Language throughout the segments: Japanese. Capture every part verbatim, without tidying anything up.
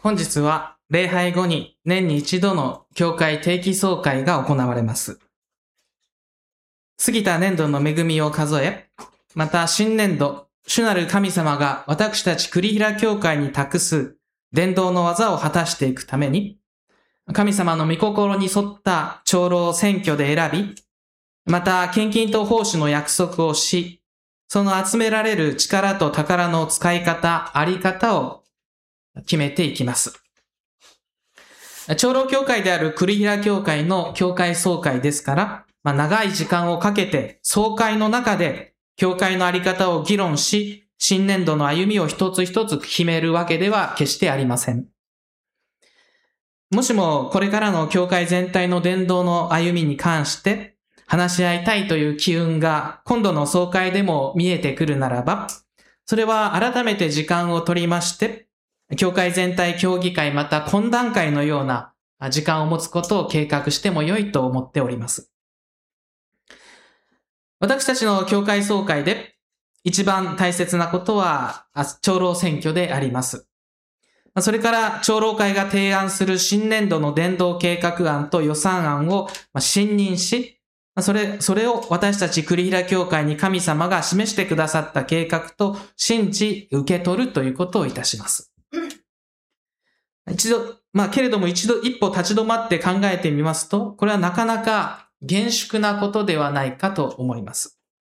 本日は礼拝後に年に一度の教会定期総会が行われます。過ぎた年度の恵みを数え、また新年度、主なる神様が私たち栗平教会に託す伝道の技を果たしていくために、神様の御心に沿った長老選挙で選び、また献金と奉仕の約束をし、その集められる力と宝の使い方、あり方を決めていきます。長老教会である栗平教会の教会総会ですから、まあ、長い時間をかけて総会の中で教会のあり方を議論し、新年度の歩みを一つ一つ決めるわけでは決してありません。もしもこれからの教会全体の伝道の歩みに関して話し合いたいという機運が今度の総会でも見えてくるならば、それは改めて時間を取りまして、教会全体協議会また懇談会のような時間を持つことを計画しても良いと思っております。私たちの教会総会で一番大切なことは長老選挙であります。それから長老会が提案する新年度の伝道計画案と予算案を信任し、それ、それを私たち栗平教会に神様が示してくださった計画と信じ受け取るということをいたします。一度、まあけれども一度一歩立ち止まって考えてみますと、これはなかなか厳粛なことではないかと思います。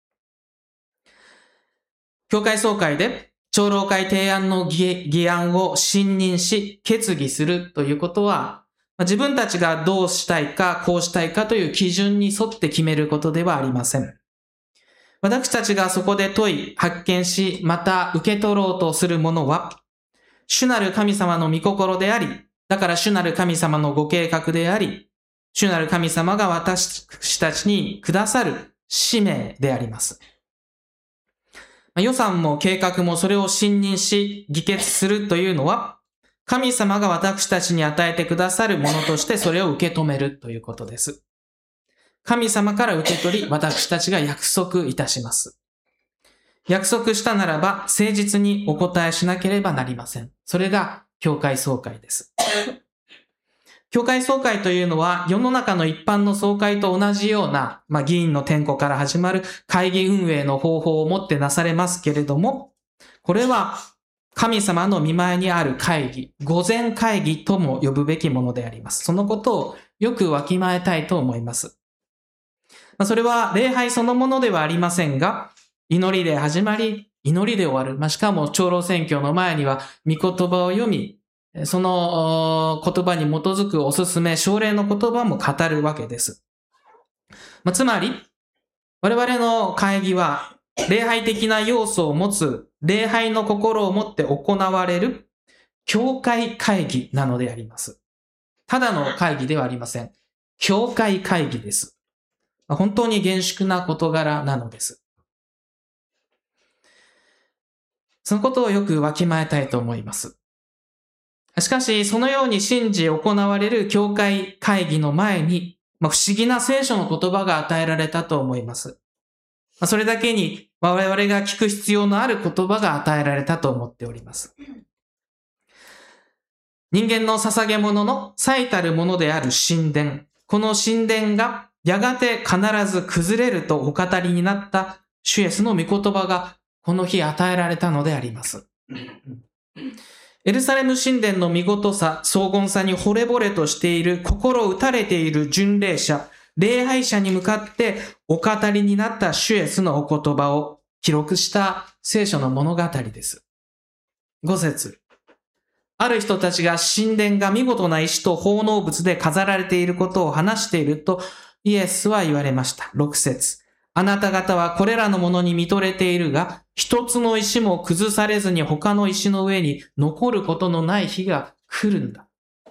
教会総会で長老会提案の議案を信任し決議するということは、自分たちがどうしたいかこうしたいかという基準に沿って決めることではありません。私たちがそこで問い発見し、また受け取ろうとするものは、主なる神様の御心であり、だから主なる神様のご計画であり、主なる神様が私たちにくださる使命であります。予算も計画もそれを信任し議決するというのは、神様が私たちに与えてくださるものとしてそれを受け止めるということです。神様から受け取り、私たちが約束いたします。約束したならば誠実にお答えしなければなりません。それが教会総会です。教会総会というのは世の中の一般の総会と同じような、まあ、議員の点呼から始まる会議運営の方法をもってなされますけれども、これは神様の御前にある会議、御前会議とも呼ぶべきものであります。そのことをよくわきまえたいと思います。それは礼拝そのものではありませんが、祈りで始まり、祈りで終わる。まあ、しかも長老選挙の前には御言葉を読み、その言葉に基づくおすすめ、奨励の言葉も語るわけです。まあ、つまり、我々の会議は礼拝的な要素を持つ、礼拝の心を持って行われる教会会議なのであります。ただの会議ではありません。教会会議です。まあ、本当に厳粛な事柄なのです。そのことをよくわきまえたいと思います。しかし、そのように信じ行われる教会会議の前に、まあ、不思議な聖書の言葉が与えられたと思います。まあ、それだけに我々が聞く必要のある言葉が与えられたと思っております。人間の捧げ物の最たるものである神殿。この神殿がやがて必ず崩れるとお語りになった主イエスの御言葉がこの日与えられたのであります。エルサレム神殿の見事さ、荘厳さに惚れ惚れとしている、心打たれている巡礼者、礼拝者に向かってお語りになった主イエスのお言葉を記録した聖書の物語です。ご節。ある人たちが神殿が見事な石と奉納物で飾られていることを話していると、イエスは言われました。ろく節。あなた方はこれらのものに見とれているが、一つの石も崩されずに他の石の上に残ることのない日が来るんだ。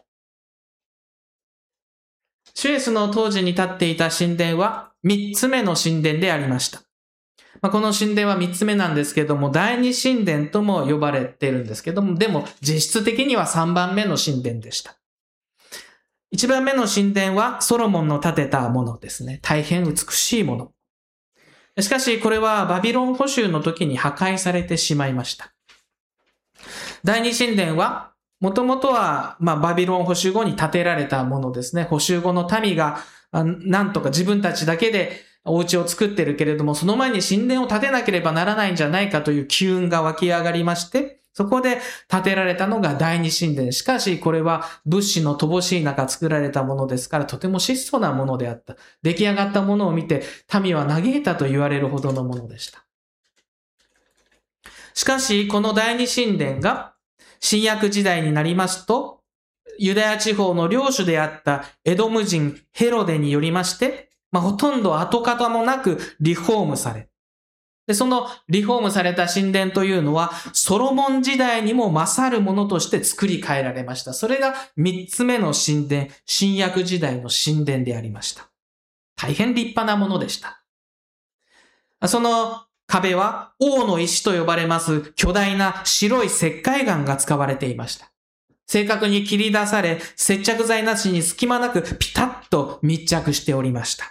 主イエスの当時に建っていた神殿は三つ目の神殿でありました。まあ、この神殿は三つ目なんですけども、第二神殿とも呼ばれているんですけども、でも実質的には三番目の神殿でした。一番目の神殿はソロモンの建てたものですね。大変美しいもの。しかしこれはバビロン捕囚の時に破壊されてしまいました。第二神殿はもともとは、まあ、バビロン捕囚後に建てられたものですね。捕囚後の民が、なんとか自分たちだけでお家を作ってるけれども、その前に神殿を建てなければならないんじゃないかという機運が湧き上がりまして、そこで建てられたのが第二神殿。しかし、これは物資の乏しい中作られたものですから、とても質素なものであった。出来上がったものを見て、民は嘆いたと言われるほどのものでした。しかし、この第二神殿が、新約時代になりますと、ユダヤ地方の領主であったエドム人ヘロデによりまして、まあ、ほとんど跡形もなくリフォームされ、で、そのリフォームされた神殿というのは、ソロモン時代にも勝るものとして作り変えられました。それが三つ目の神殿、新約時代の神殿でありました。大変立派なものでした。その壁は王の石と呼ばれます巨大な白い石灰岩が使われていました。正確に切り出され、接着剤なしに隙間なくピタッと密着しておりました。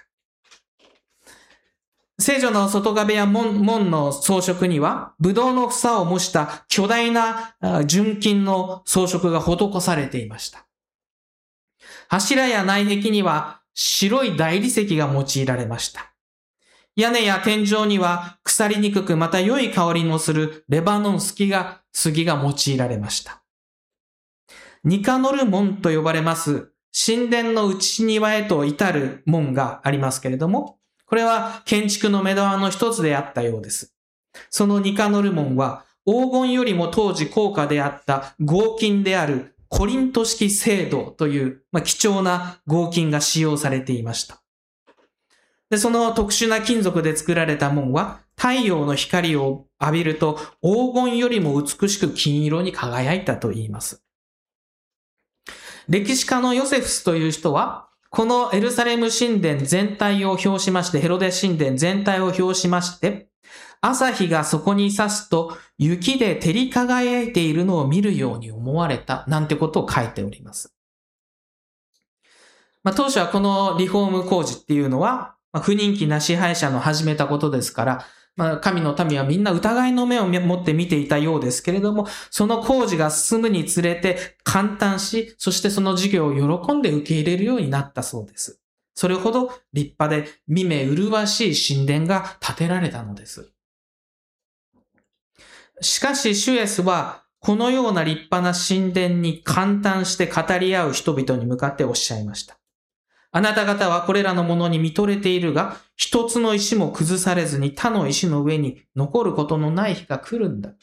聖女の外壁や門、門の装飾には、ブドウの房を模した巨大な純金の装飾が施されていました。柱や内壁には白い大理石が用いられました。屋根や天井には腐りにくくまた良い香りのするレバノン杉が、杉が用いられました。ニカノル門と呼ばれます神殿の内庭へと至る門がありますけれども、これは建築の目玉の一つであったようです。そのニカノル門は黄金よりも当時高価であった合金であるコリント式青銅という、まあ、貴重な合金が使用されていました。で、その特殊な金属で作られた門は太陽の光を浴びると黄金よりも美しく金色に輝いたと言います。歴史家のヨセフスという人は、このエルサレム神殿全体を表しまして、ヘロデ神殿全体を表しまして、朝日がそこに差すと雪で照り輝いているのを見るように思われた、なんてことを書いております。まあ、当初はこのリフォーム工事っていうのは、まあ、不人気な支配者の始めたことですから、まあ、神の民はみんな疑いの目を持って見ていたようですけれども、その工事が進むにつれて感嘆し、そしてその事業を喜んで受け入れるようになったそうです。それほど立派で見目麗しい神殿が建てられたのです。しかしシュエスは、このような立派な神殿に感嘆して語り合う人々に向かっておっしゃいました。あなた方はこれらのものに見とれているが、一つの石も崩されずに他の石の上に残ることのない日が来るんだ。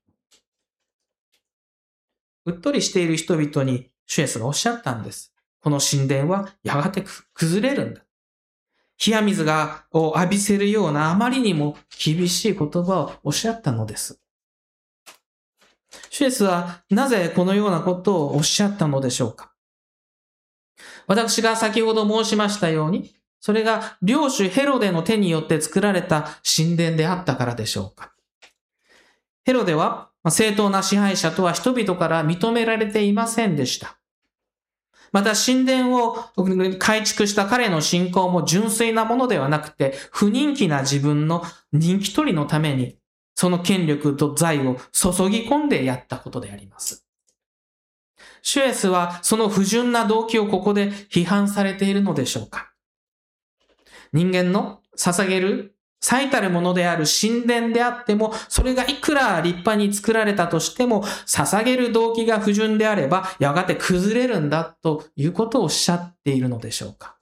うっとりしている人々にシュエスがおっしゃったんです。この神殿はやがて崩れるんだ。冷や水がを浴びせるようなあまりにも厳しい言葉をおっしゃったのです。シュエスはなぜこのようなことをおっしゃったのでしょうか。私が先ほど申しましたように、それが領主ヘロデの手によって作られた神殿であったからでしょうか。ヘロデは正当な支配者とは人々から認められていませんでした。また神殿を改築した彼の信仰も純粋なものではなくて、不人気な自分の人気取りのために、その権力と財を注ぎ込んでやったことであります。シュエスはその不純な動機をここで批判されているのでしょうか。人間の捧げる最たるものである神殿であっても、それがいくら立派に作られたとしても、捧げる動機が不純であれば、やがて崩れるんだということをおっしゃっているのでしょうか。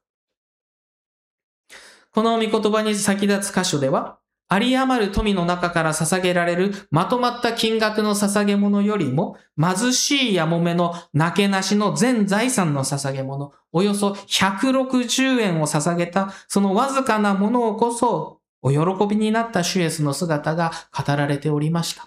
この御言葉に先立つ箇所では、有り余る富の中から捧げられるまとまった金額の捧げ物よりも、貧しいやもめのなけなしの全財産の捧げ物、およそひゃくろくじゅうえんを捧げた、そのわずかなものをこそ、お喜びになったシュエスの姿が語られておりました。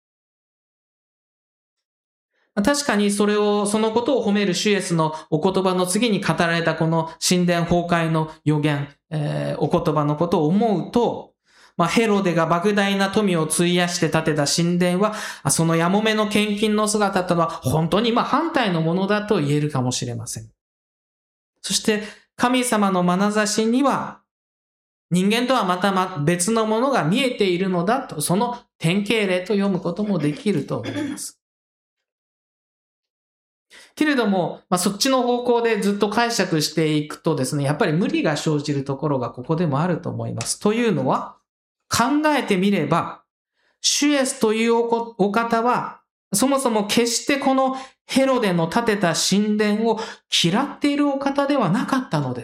確かにそれを、そのことを褒めるシュエスのお言葉の次に語られたこの神殿崩壊の予言、えー、お言葉のことを思うと、まあ、ヘロデが莫大な富を費やして建てた神殿は、そのやもめの献金の姿とは本当にまあ反対のものだと言えるかもしれません。そして神様の眼差しには、人間とはまた別のものが見えているのだと、その典型例と読むこともできると思います。 けれども、まあ、そっちの方向でずっと解釈していくとですね、やっぱり無理が生じるところがここでもあると思います。というのは、考えてみれば、主イエスというお方は、そもそも決してこのヘロデの建てた神殿を嫌っているお方ではなかったのです。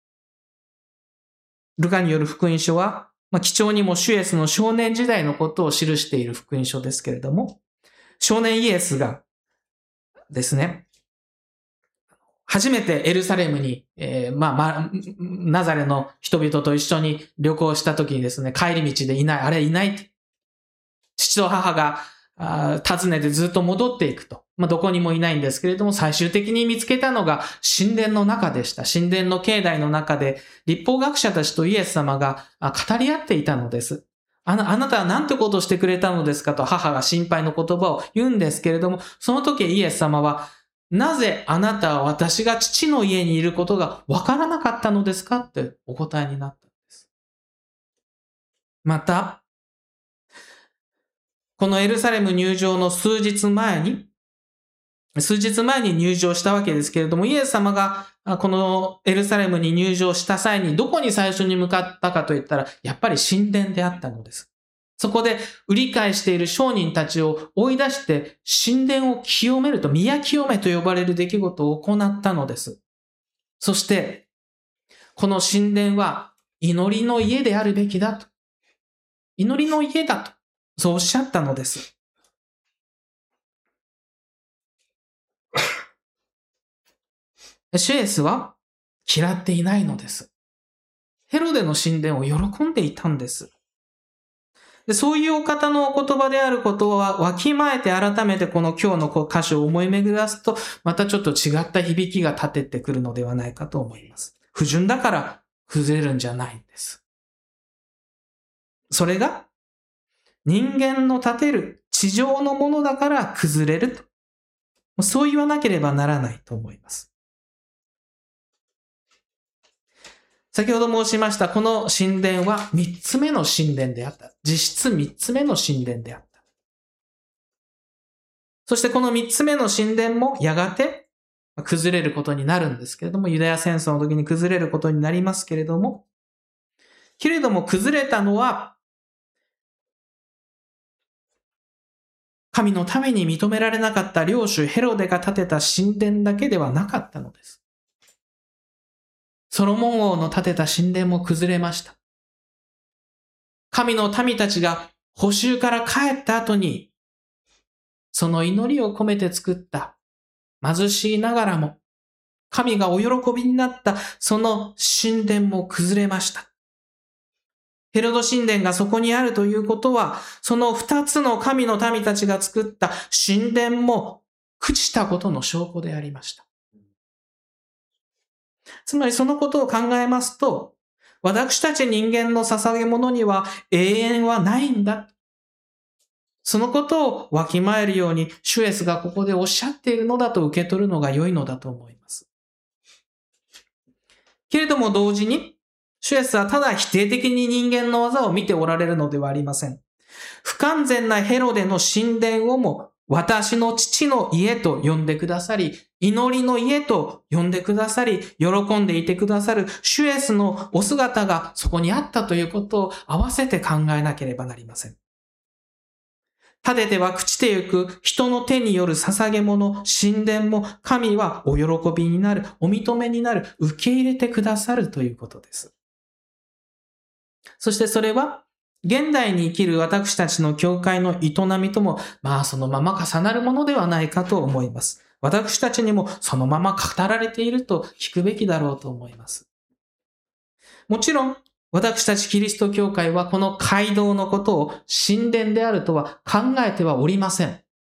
ルカによる福音書は、まあ、貴重にも主イエスの少年時代のことを記している福音書ですけれども、少年イエスがですね、初めてエルサレムに、えー、まあ、まあ、ナザレの人々と一緒に旅行した時にですね、帰り道でいない、あれいないって。父と母があ訪ねてずっと戻っていくと。まあ、どこにもいないんですけれども、最終的に見つけたのが神殿の中でした。神殿の境内の中で、律法学者たちとイエス様が語り合っていたのです。あな、あなたは何てことをしてくれたのですかと母が心配の言葉を言うんですけれども、その時イエス様は、なぜあなたは私が父の家にいることがわからなかったのですかってお答えになったんです。また、このエルサレム入場の数日前に、数日前に入場したわけですけれども、イエス様がこのエルサレムに入場した際にどこに最初に向かったかといったら、やっぱり神殿であったのです。そこで売り買いしている商人たちを追い出して神殿を清めると、宮清めと呼ばれる出来事を行ったのです。そして、この神殿は祈りの家であるべきだと。祈りの家だと。そうおっしゃったのです。主イエスは嫌っていないのです。ヘロデの神殿を喜んでいたんです。でそういうお方のお言葉であることはわきまえて改めてこの今日の箇所を思い巡らすと、またちょっと違った響きが立ててくるのではないかと思います。不純だから崩れるんじゃないんです。それが人間の立てる地上のものだから崩れると。そう言わなければならないと思います。先ほど申しましたこの神殿は三つ目の神殿であった。実質三つ目の神殿であった。そしてこの三つ目の神殿もやがて崩れることになるんですけれども、ユダヤ戦争の時に崩れることになりますけれども、けれども崩れたのは神のために認められなかった領主ヘロデが建てた神殿だけではなかったのです。ソロモン王の建てた神殿も崩れました。神の民たちが捕囚から帰った後に、その祈りを込めて作った貧しいながらも、神がお喜びになったその神殿も崩れました。ヘロド神殿がそこにあるということは、その二つの神の民たちが作った神殿も朽ちたことの証拠でありました。つまりそのことを考えますと、私たち人間の捧げ物には永遠はないんだ。そのことをわきまえるように、主イエスがここでおっしゃっているのだと受け取るのが良いのだと思います。けれども同時に、主イエスはただ否定的に人間の技を見ておられるのではありません。不完全なヘロデの神殿をも私の父の家と呼んでくださり、祈りの家と呼んでくださり、喜んでいてくださる主イエスのお姿がそこにあったということを合わせて考えなければなりません。立てては朽ちてゆく人の手による捧げ物、神殿も神はお喜びになる、お認めになる、受け入れてくださるということです。そしてそれは、現代に生きる私たちの教会の営みとも、まあそのまま重なるものではないかと思います。私たちにもそのまま語られていると聞くべきだろうと思います。もちろん、私たちキリスト教会はこの街道のことを神殿であるとは考えてはおりません。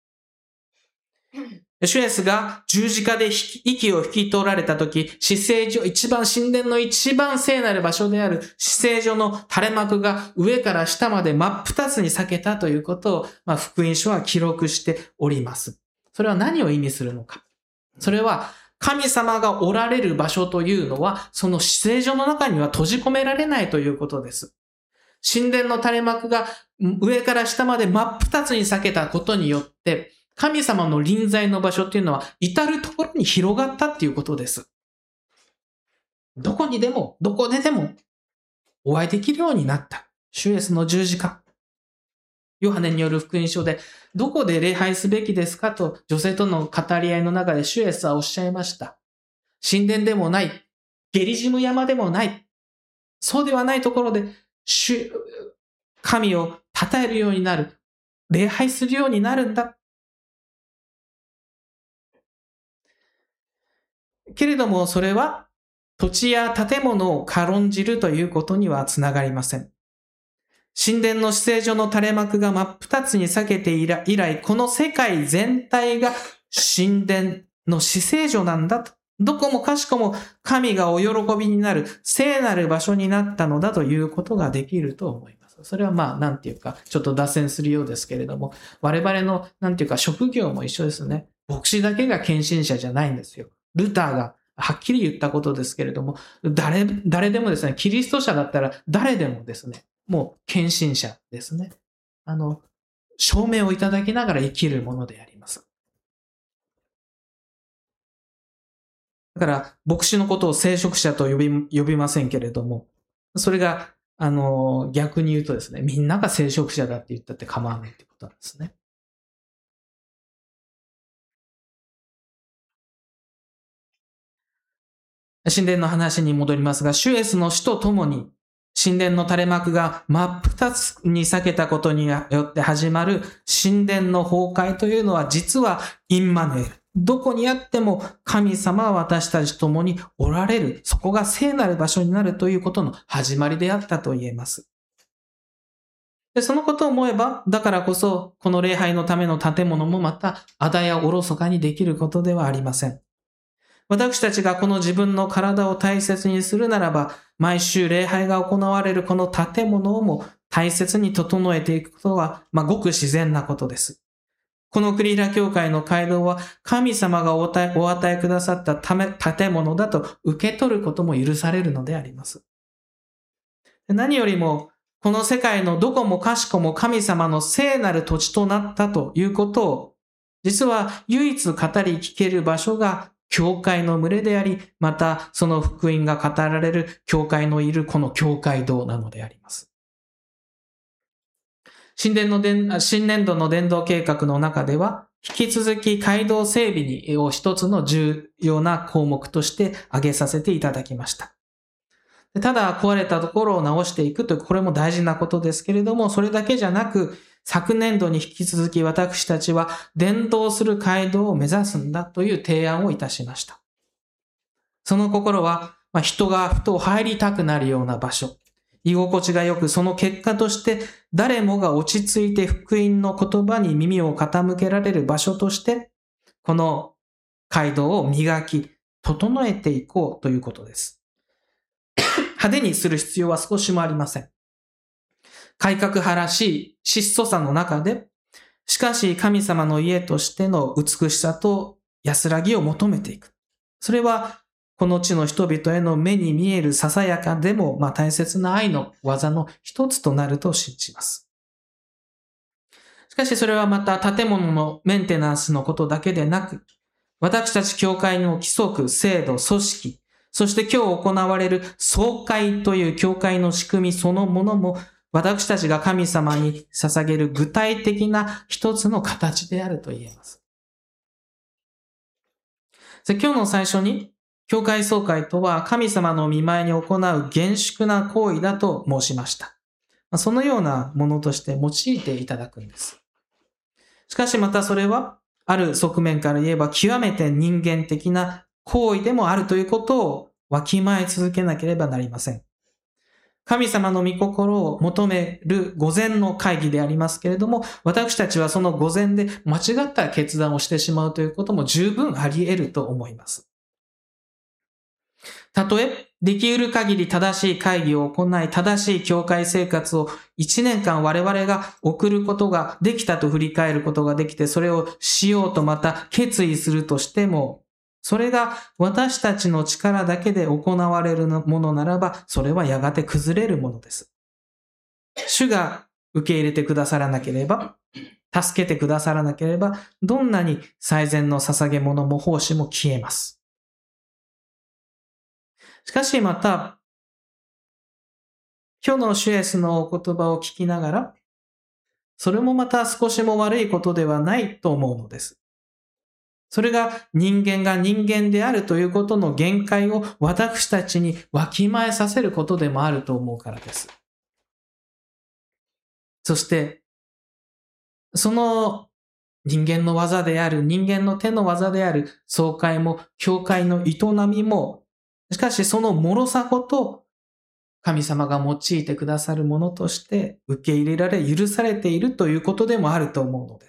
主イエスが十字架で息を引き取られたとき、至聖所、一番神殿の一番聖なる場所である至聖所の垂れ幕が上から下まで真っ二つに裂けたということを、まあ、福音書は記録しております。それは何を意味するのか。それは神様がおられる場所というのは、その至聖所の中には閉じ込められないということです。神殿の垂れ幕が上から下まで真っ二つに裂けたことによって、 神様の臨在の場所っていうのは、至るところに広がったっていうことです。どこにでも、どこででも、お会いできるようになった。主イエスの十字架。ヨハネによる福音書で、どこで礼拝すべきですかと、女性との語り合いの中で主イエスはおっしゃいました。神殿でもない、ゲリジム山でもない、そうではないところで、主、神を称えるようになる、礼拝するようになるんだ。けれども、それは、土地や建物を軽んじるということにはつながりません。神殿の至聖所の垂れ幕が真っ二つに裂けて以来、この世界全体が神殿の至聖所なんだと。どこもかしこも神がお喜びになる聖なる場所になったのだということができると思います。それはまあ、なんていうか、ちょっと脱線するようですけれども、我々の、なんていうか、職業も一緒ですね。牧師だけが献身者じゃないんですよ。ルターがはっきり言ったことですけれども、誰、誰でもですね、キリスト者だったら誰でもですね、もう献身者ですね。あの、証明をいただきながら生きるものであります。だから、牧師のことを聖職者と呼び、呼びませんけれども、それが、あの、逆に言うとですね、みんなが聖職者だって言ったって構わないってことなんですね。神殿の話に戻りますが、主イエスの死とともに、神殿の垂れ幕が真っ二つに裂けたことによって始まる神殿の崩壊というのは実はインマヌエル。どこにあっても神様は私たちと共におられる。そこが聖なる場所になるということの始まりであったと言えます。で、そのことを思えば、だからこそこの礼拝のための建物もまたあだやおろそかにできることではありません。私たちがこの自分の体を大切にするならば、毎週礼拝が行われるこの建物をも大切に整えていくことは、まあ、ごく自然なことです。このクリーラ教会の街道は神様がお与えくださった建物だと受け取ることも許されるのであります。何よりも、この世界のどこもかしこも神様の聖なる土地となったということを、実は唯一語り聞ける場所が教会の群れであり、またその福音が語られる教会のいるこの教会堂なのであります。新年の伝新年度の伝道計画の中では、引き続き街道整備にを一つの重要な項目として挙げさせていただきました。ただ壊れたところを直していくという、これも大事なことですけれども、それだけじゃなく、昨年度に引き続き私たちは伝道する街道を目指すんだという提案をいたしました。その心は、まあ、人がふと入りたくなるような場所、居心地が良く、その結果として誰もが落ち着いて福音の言葉に耳を傾けられる場所として、この街道を磨き、整えていこうということです。派手にする必要は少しもありません。改革派らしい質素さの中で、しかし神様の家としての美しさと安らぎを求めていく。それはこの地の人々への目に見えるささやかでも、まあ、大切な愛の技の一つとなると信じます。しかしそれはまた建物のメンテナンスのことだけでなく、私たち教会の規則、制度、組織、そして今日行われる総会という教会の仕組みそのものも、私たちが神様に捧げる具体的な一つの形であると言えます。今日の最初に、教会総会とは神様の御前に行う厳粛な行為だと申しました。そのようなものとして用いていただくんです。しかしまたそれは、ある側面から言えば極めて人間的な行為でもあるということをわきまえ続けなければなりません。神様の御心を求める御前の会議でありますけれども、私たちはその御前で間違った決断をしてしまうということも十分あり得ると思います。たとえ、でき得る限り正しい会議を行い、正しい教会生活を一年間我々が送ることができたと振り返ることができて、それをしようとまた決意するとしても、それが私たちの力だけで行われるものならば、それはやがて崩れるものです。主が受け入れてくださらなければ、助けてくださらなければ、どんなに最善の捧げ物も奉仕も消えます。しかしまた、今日の主イエスのお言葉を聞きながら、それもまた少しも悪いことではないと思うのです。それが人間が人間であるということの限界を私たちにわきまえさせることでもあると思うからです。そして、その人間の技である、人間の手の技である総会も教会の営みも、しかしその脆さごと神様が用いてくださるものとして受け入れられ許されているということでもあると思うのです。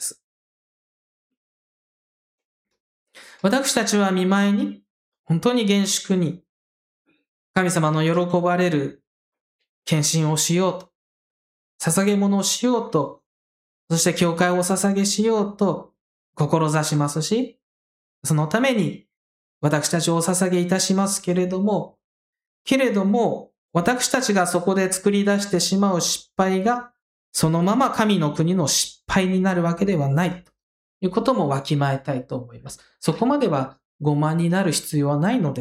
私たちは見舞いに本当に厳粛に神様の喜ばれる献身をしようと、捧げ物をしようと、そして教会をお捧げしようと志しますし、そのために私たちをお捧げいたしますけれども、けれども私たちがそこで作り出してしまう失敗がそのまま神の国の失敗になるわけではないということもわきまえたいと思います。そこまでは傲慢になる必要はないのです。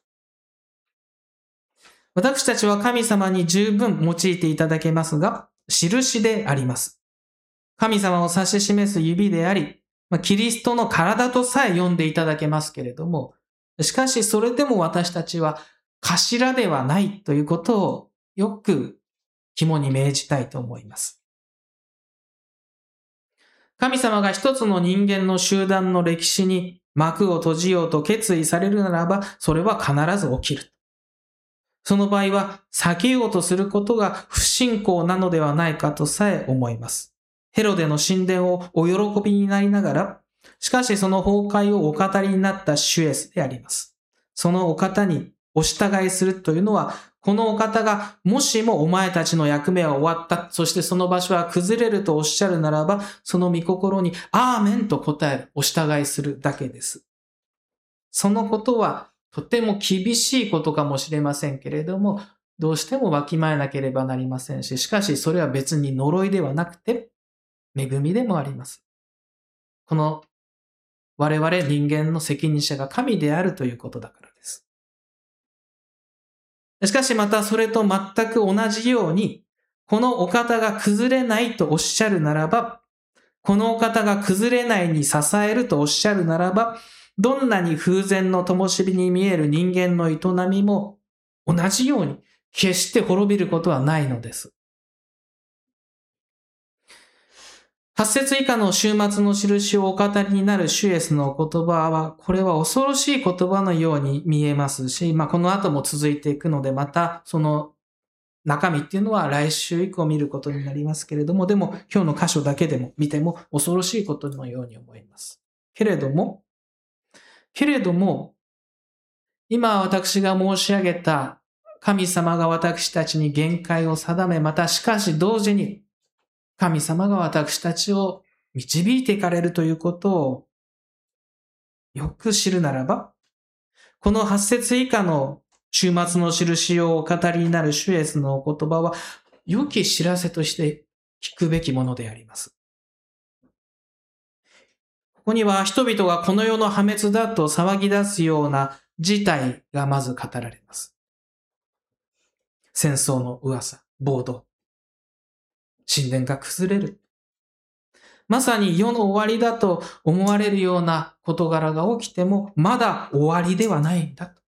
私たちは神様に十分用いていただけますが、印であります。神様を指し示す指であり、キリストの体とさえ呼んでいただけますけれども、しかしそれでも私たちは頭ではないということをよく肝に銘じたいと思います。神様が一つの人間の集団の歴史に幕を閉じようと決意されるならば、それは必ず起きる。その場合は避けようとすることが不信仰なのではないかとさえ思います。ヘロデの神殿をお喜びになりながら、しかしその崩壊をお語りになった主イエスであります。そのお方にお従いするというのは、このお方がもしもお前たちの役目は終わった、そしてその場所は崩れるとおっしゃるならば、その御心にアーメンと答える、お従いするだけです。そのことはとても厳しいことかもしれませんけれども、どうしてもわきまえなければなりませんし、しかしそれは別に呪いではなくて、恵みでもあります。この我々人間の責任者が神であるということだからです。しかしまたそれと全く同じように、このお方が崩れないとおっしゃるならば、このお方が崩れないに支えるとおっしゃるならば、どんなに風前の灯火に見える人間の営みも同じように決して滅びることはないのです。はち節以下の終末の印をお語りになる主イエスのお言葉は、これは恐ろしい言葉のように見えますし、まあ、この後も続いていくので、またその中身っていうのは来週以降見ることになりますけれども、でも今日の箇所だけでも見ても恐ろしいことのように思います。けれども、けれども、今私が申し上げた神様が私たちに限界を定め、またしかし同時に神様が私たちを導いていかれるということをよく知るならば、このはち節以下の終末の印をお語りになる主イエスのお言葉は良き知らせとして聞くべきものであります。ここには人々がこの世の破滅だと騒ぎ出すような事態がまず語られます。戦争の噂、暴動、神殿が崩れる。まさに世の終わりだと思われるような事柄が起きても、まだ終わりではないんだと。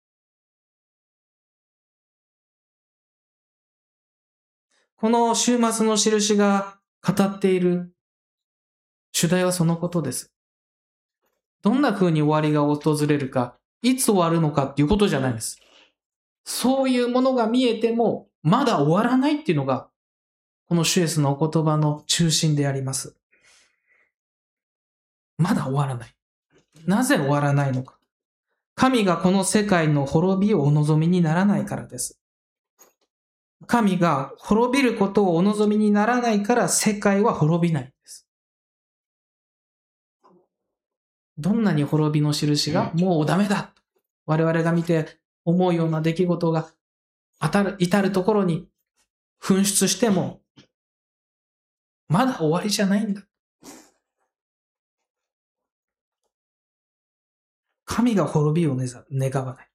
この終末の印が語っている主題はそのことです。どんな風に終わりが訪れるか、いつ終わるのかっていうことじゃないです。そういうものが見えても、まだ終わらないっていうのが、この主イエスのお言葉の中心であります。まだ終わらない。なぜ終わらないのか。神がこの世界の滅びをお望みにならないからです。神が滅びることをお望みにならないから世界は滅びないんです。どんなに滅びの印がもうダメだ。我々が見て思うような出来事が当たる、至るところに噴出しても、 まだ終わりじゃないんだ。神が滅びを願わない。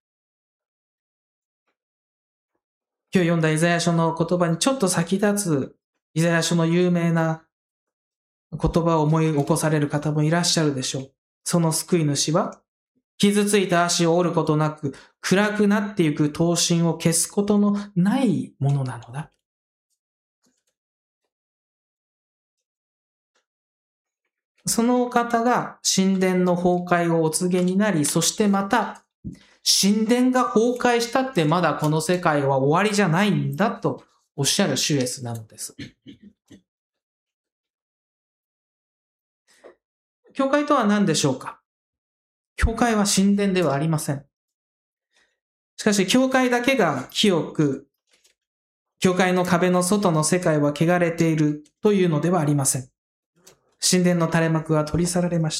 今日読んだイザヤ書の言葉にちょっと先立つイザヤ書の有名な言葉を思い起こされる方もいらっしゃるでしょう。その救い主は、傷ついた足を折ることなく、暗くなっていく刀身を消すことのないものなのだ。その方が神殿の崩壊をお告げになり、そしてまた、神殿が崩壊したってまだこの世界は終わりじゃないんだとおっしゃる主イエスなのです。教会とは何でしょうか？教会は神殿ではありません。しかし、教会だけが清く、教会の壁の外の世界は汚れているというのではありません。神殿の垂れ幕は取り去られました。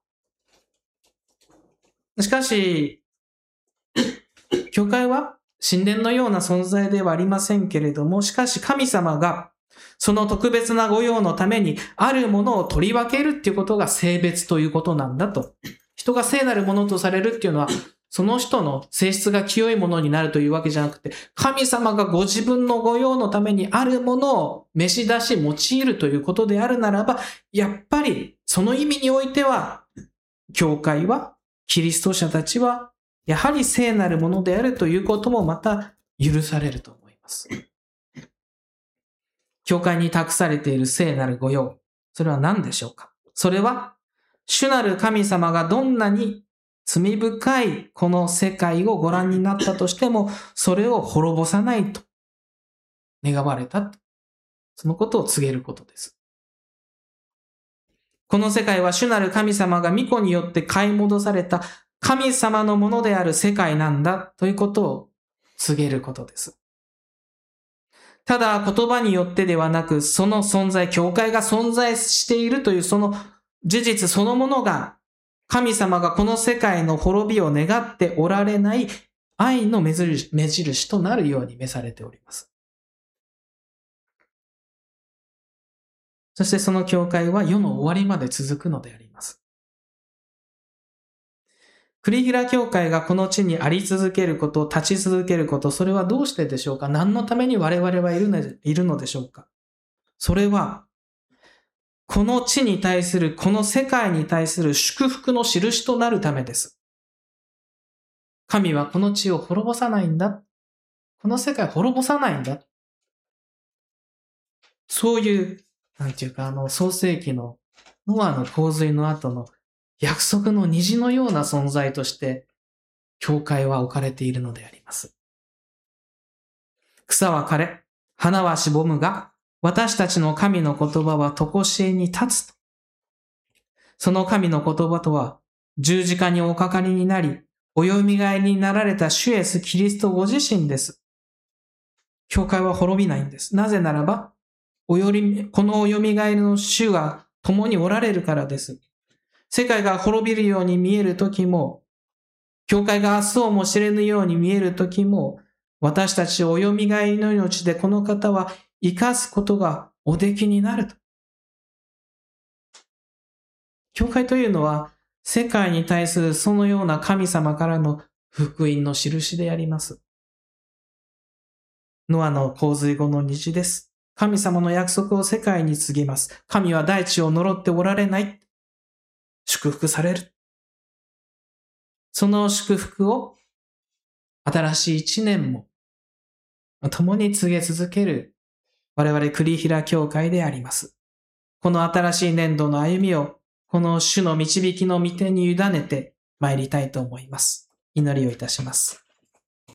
しかし、教会は神殿のような存在ではありませんけれども、しかし神様がその特別な御用のためにあるものを取り分けるっていうことが聖別ということなんだと。人が聖なるものとされるっていうのは、その人の性質が清いものになるというわけじゃなくて、神様がご自分の御用のためにあるものを召し出し用いるということであるならば、やっぱりその意味においては、教会は、キリスト者たちは、やはり聖なるものであるということもまた許されると思います。教会に託されている聖なる御用、それは何でしょうか？それは、主なる神様がどんなに罪深いこの世界をご覧になったとしても、それを滅ぼさないと願われたと。そのことを告げることです。この世界は主なる神様が御子によって買い戻された神様のものである世界なんだということを告げることです。ただ言葉によってではなく、その存在、教会が存在しているというその事実そのものが、神様がこの世界の滅びを願っておられない愛の目印、目印となるように召されております。そしてその教会は世の終わりまで続くのであります。栗平教会がこの地にあり続けること、立ち続けること、それはどうしてでしょうか？何のために我々はいるの、いるのでしょうか？それは、この地に対する、この世界に対する祝福の印となるためです。神はこの地を滅ぼさないんだ。この世界を滅ぼさないんだ。そういう、なんていうか、あの、創世記のノアの洪水の後の約束の虹のような存在として、教会は置かれているのであります。草は枯れ、花はしぼむが、私たちの神の言葉はとこしえに立つと。その神の言葉とは、十字架におかかりになり、およみがえりになられた主イエスキリストご自身です。教会は滅びないんです。なぜならば、おより、このおよみがえりの主が共におられるからです。世界が滅びるように見えるときも、教会が明日をも知れぬように見えるときも、私たちをおよみがえりの命でこの方は生かすことがおできになると。教会というのは、世界に対するそのような神様からの福音の印であります。ノアの洪水後の虹です。神様の約束を世界に告げます。神は大地を呪っておられない。祝福される。その祝福を新しい一年も共に告げ続ける我々栗平教会であります。この新しい年度の歩みをこの主の導きの御手に委ねて参りたいと思います。祈りをいたします。